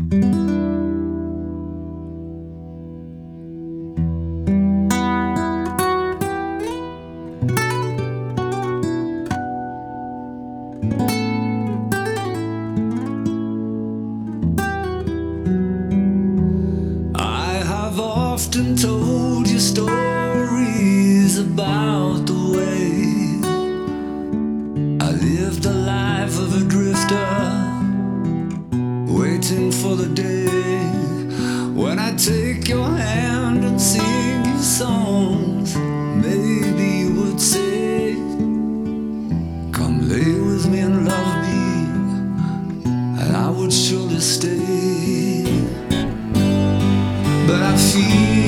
I have often told you stories about the way I lived the life of a drifter, waiting for the day when I take your hand and sing you songs. Maybe you would say, come lay with me and love me, and I would surely stay. But I feel